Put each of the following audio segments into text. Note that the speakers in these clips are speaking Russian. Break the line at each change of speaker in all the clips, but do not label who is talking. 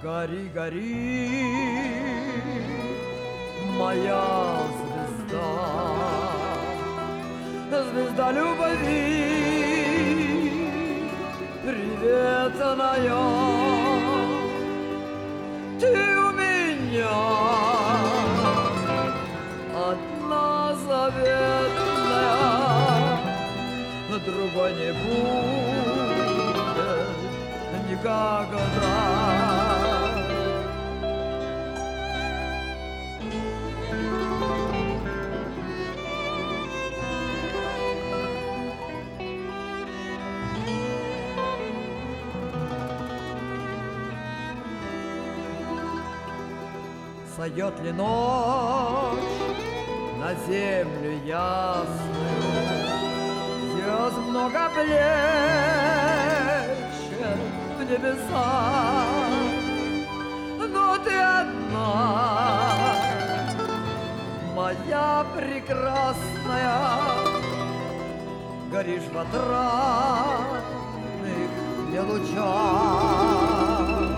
Гори, гори, моя звезда, звезда любви, приветная. Ты у меня одна заветная, другой не будет никогда. Сойдет ли ночь на землю ясную, звезд много блещет в небесах, но ты одна, моя прекрасная, горишь в отрадных мне лучах.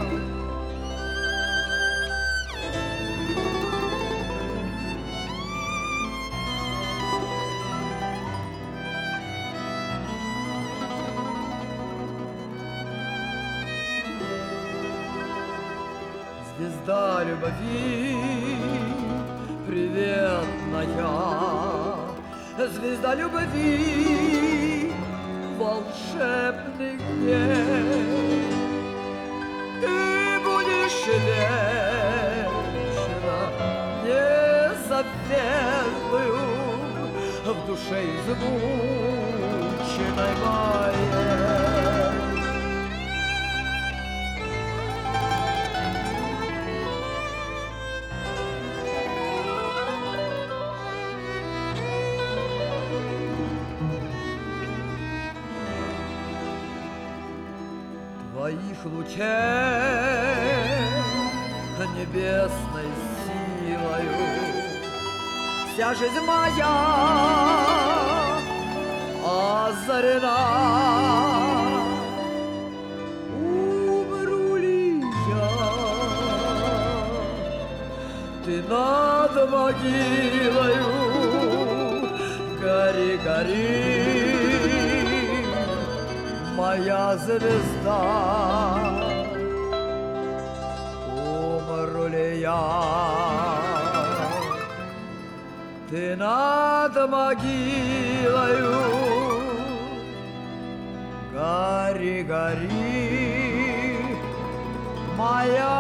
Звезда любви приветная, звезда любви волшебных дней. Ты будешь вечно незабвенную в душе измученной моей. Твоих лучей небесной силою вся жизнь моя озарена. Умру ли я, ты над могилою, гори, гори, моя звезда. Умру ли я, ты над могилою, гори, гори, моя